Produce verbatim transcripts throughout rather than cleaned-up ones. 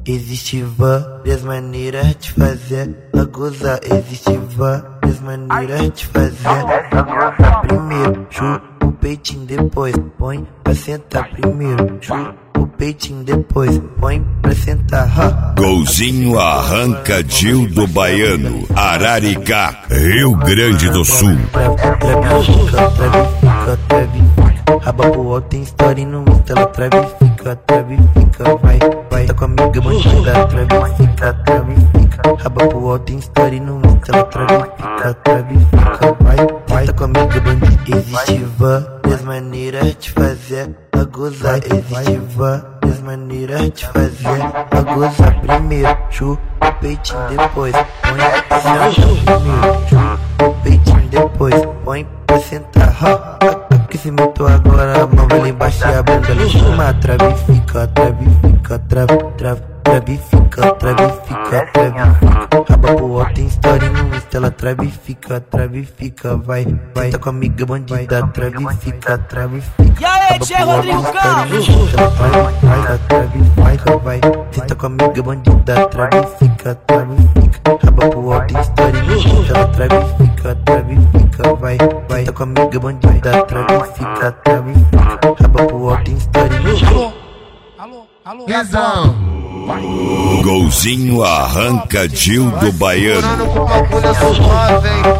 Existe várias maneiras de fazer a gozar. Existe várias maneiras de fazer a gozar. Primeiro, chupa o peitinho, depois põe pra sentar. Primeiro, chupa o peitinho, depois põe pra sentar. Ha. Golzinho Arrancadil do Baiano, Araricá, Rio Grande do Sul. Trave, fica, trave, fica, trave, fica. Raba pro alto, tem story no Insta. Ela trave, fica, trave, fica. Vai, vai, tá com a amiga bandida. Trave, fica, trave, fica. Raba pro alto, tem story no Insta. Ela trave, fica, trave, fica. Vai, vai, tá com a amiga bandida. Existe várias maneiras de fazer a gozar. Existe várias maneiras de fazer a gozar. Primeiro, chupa o peitinho, depois põe pra sentar. Primeiro, chupa o peitinho, depois põe pra sentar. Ha. Aquecimento agora, a mão vai lá embaixo e a bunda lá em cima. Trave, fica, trave, fica, trave, trave, trave, fica, trave, fica, trave, fica. Raba pro alto, tem story no Insta. Ela trave, fica, trave, fica. Vai, vai, tá com a amiga bandida. Trave, fica, trave, fica. E aí, Tchê Rodrigo Campos? Trave, fica, vai. Cê tá com a amiga bandida. Trave, fica, trave, fica. Raba pro alto, tem story no Insta. Ela trave, fica, trave, fica. Vai, vai, tá com a amiga bandida. Trave, fica, trave, fica. Raba pro alto, tem story no Insta. Alô, alô, Guizão, Golzinho Arrancadil do Baiano. segurando com uma agulha suave, hein?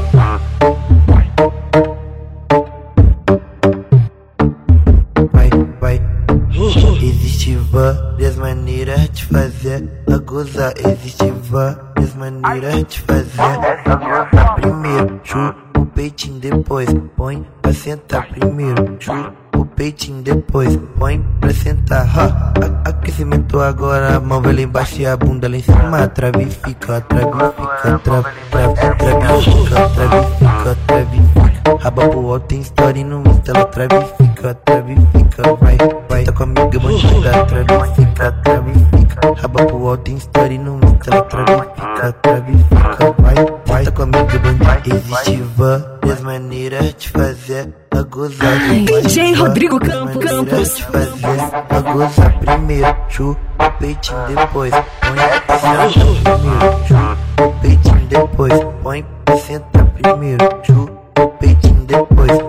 Vai, vai. Existe várias maneiras de fazer a gozar. Existe várias maneiras de fazer a gozar. Primeiro, chupa o peitinho, depois põe pra sentar. Primeiro, chupa o peitinho, depois põe pra sentar. Ha. Aquecimento agora, a mão vai lá embaixo e a bunda lá em cima. Trave, fica, trave, fica, trave, trave, trave, fica, trave, fica, trave, fica. Raba pro alto, tem story no Insta. Ela trave, fica, trave, fica. Vai, vai, tá com a amiga bandida. Trave, fica, trave, fica. Raba pro alto, tem story no Insta. Ela trave, fica, trave, fica. Vai, vai, tá com a amiga bandida. Existe várias maneiras de fazer a gozar. D J Rodrigo Campos, Campos. De fazer a gozar. Primeiro, chupa o peitinho, depois põe pra sentar. Primeiro, chupa o peitinho, depois põe pra sentar. Primeiro, chupa o peitinho, depois